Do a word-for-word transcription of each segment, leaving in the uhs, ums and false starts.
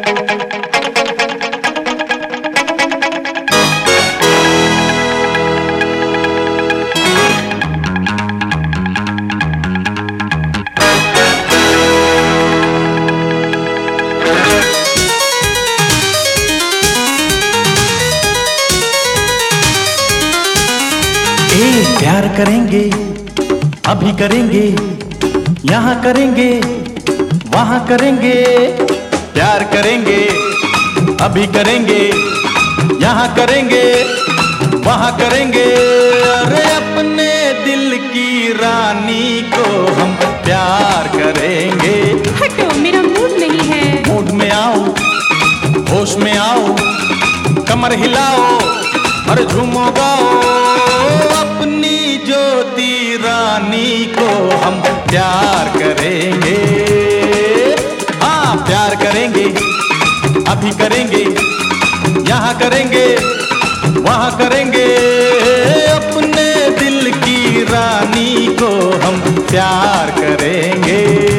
प्यार करेंगे, अभी करेंगे, यहाँ करेंगे, वहाँ करेंगे। प्यार करेंगे, अभी करेंगे, यहाँ करेंगे, वहाँ करेंगे। अरे अपने दिल की रानी को हम प्यार करेंगे। हटो, मेरा मूड नहीं है। मूड में आओ, होश में आओ, कमर हिलाओ और झूमो गाओ। अपनी ज्योति रानी को हम प्यार करेंगे। हाँ, प्यार करेंगे, अभी करेंगे, यहाँ करेंगे, वहाँ करेंगे। अपने दिल की रानी को हम प्यार करेंगे।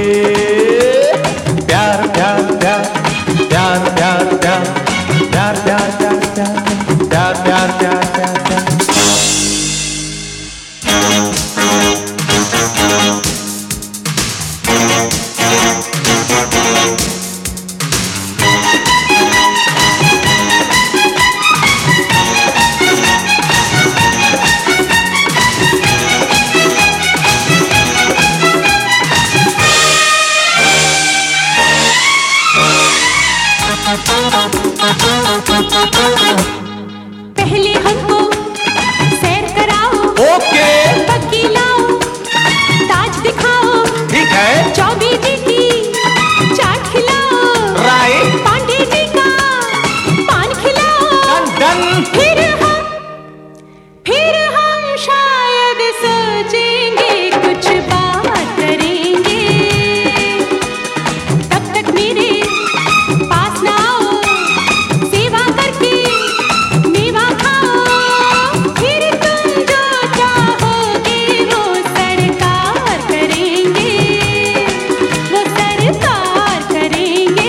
प्यार प्यार प्यार प्यार प्यार प्यार प्यार प्यार प्यार प्यार प्यार प्यार प्यार प्यार प्यार। पहले हमको सैर कराओ। ओके। पक्की लाओ, ताज दिखाओ। ठीक है। चौबे जी की चाट खिलाओ। राइट। पांडे जी का पान खिलाओ। Done done. फिर हम फिर हम शायद सोचेंगे, कुछ बात करेंगे। तब तक मेरे पास ना आओ, सेवा करके मेवा खाओ। फिर तुम जो चाहोगे वो सरकार करेंगे, वो सरकार करेंगे।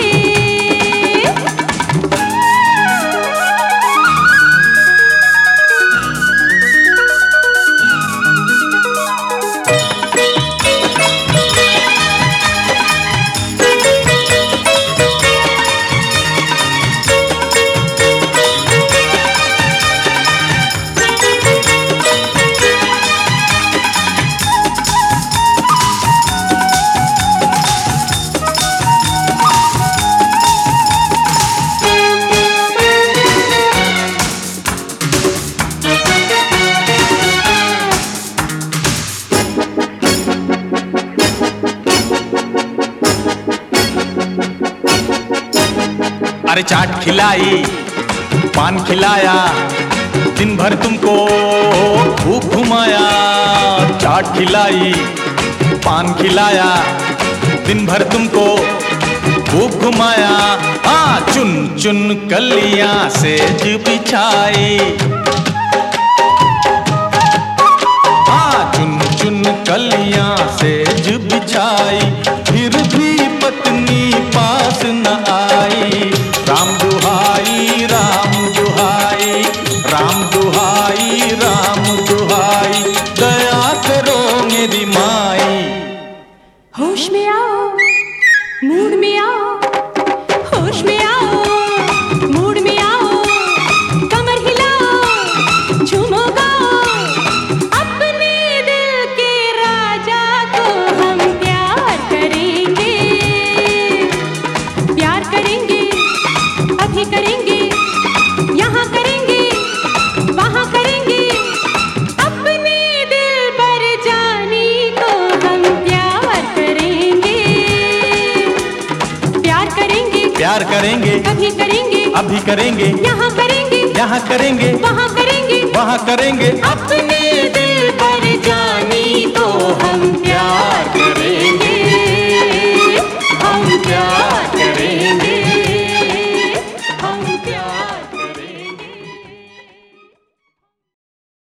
अरे चाट खिलाई, पान खिलाया, दिन भर तुमको खूब घुमाया। चाट खिलाई, पान खिलाया, दिन भर तुमको खूब घुमाया। हाँ, चुन चुन कलियां सेज बिछाई। हाँ, चुन चुन कलियां सेज बिछाई। फिर भी पत्नी पास न आई। राम दुहाई, राम दुहाई, राम दुहाई, राम दुहाई, दया करो मेरी माई। होश में आओ, मूड में आओ, होश में आओ, मूड में आओ, कमर हिलाओ, झूमो गाओ। अपने दिल के राजा को हम प्यार करेंगे। प्यार करेंगे, अभी करेंगे, यहाँ करेंगे, वहाँ करेंगे। अपने दिल पर जानी को हम प्यार करेंगे। प्यार करेंगे, प्यार करेंगे, अभी करेंगे, अभी करेंगे, यहाँ करेंगे, यहाँ करेंगे, वहाँ करेंगे, वहाँ करेंगे। अपने